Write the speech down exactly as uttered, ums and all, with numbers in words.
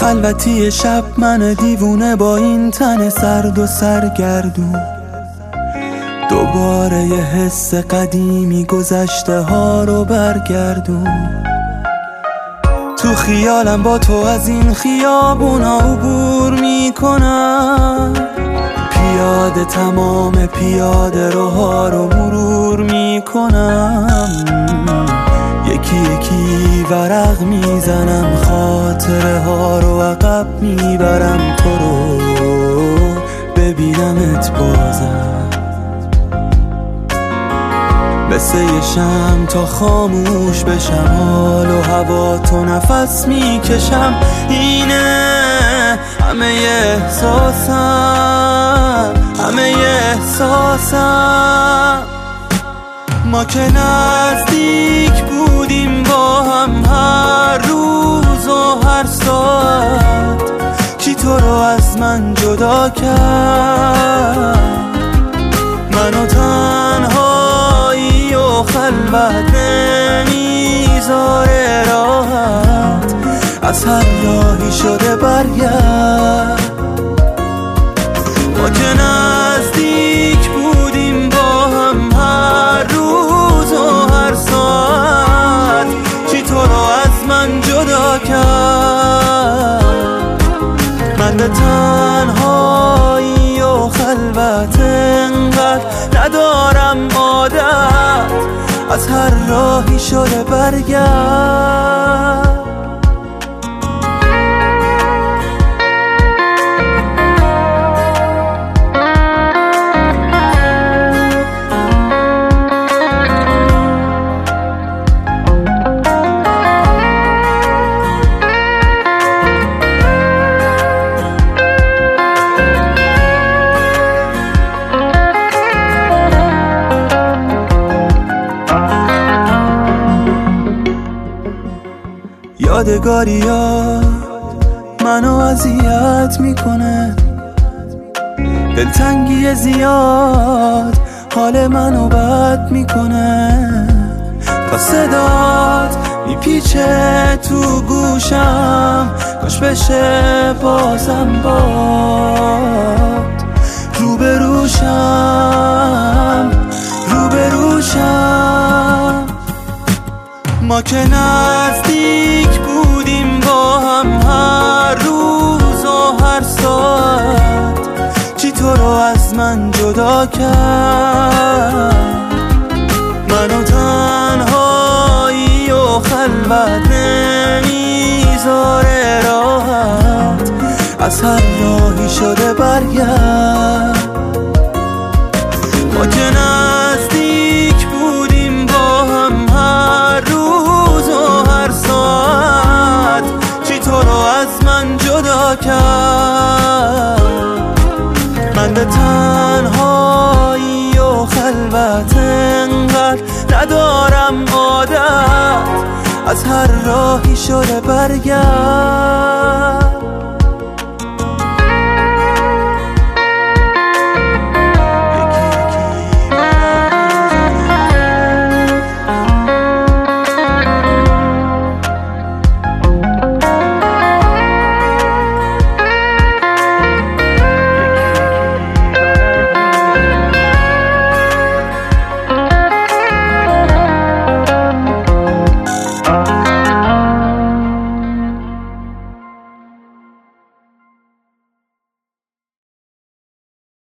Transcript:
خلوتی شب من دیوونه با این تن سرد و سرگردون، دوباره یه حس قدیمی گذشته ها رو برگردون. تو خیالم با تو از این خیابونا عبور میکنم، پیاده تمام پیاده روها رو مرور میکنم، یکی یکی ورق میزنم، خاطره ها رو عقب میبرم، تو رو ببینمت بازم مثل یه شمع تا خاموش بشم، حال و هوا تو نفس میکشم. اینه همه احساسم، همه احساسم. ما که نزدیک بودیم با هم هر روز و هر ساعت، کی تو رو از من جدا کرد؟ منو تنهایی و خلوت نمیذاره راحت، از هر راهی شده برگرد. ما که نزدیک بودیم با هم هر روز و هر ساعت، چی تو رو از من جدا کرد؟ من به تنهایی و خلوت انقدر ندارم عادت، از هر راهی شده برگرد. یادگاریات منو اذیت میکنه، دلتنگی زیاد حال منو بد میکنه، تا صدات میپیچه تو گوشم، کاش بشه بازم باد روبروشم، روبروشم. ما که نزدیک بودیم با هم هر روز و هر ساعت، چی تو رو از من جدا کرد؟ منو تنهایی و خلوت نمیذاره راحت، از هر راهی شده برگرد. ما که نزدیک بودیم با هم هر روز و هر ساعت، چی تو رو از من جدا کرد؟ من به تنهایی و خلوت انقدر ندارم عادت، از هر راهی شده برگرد.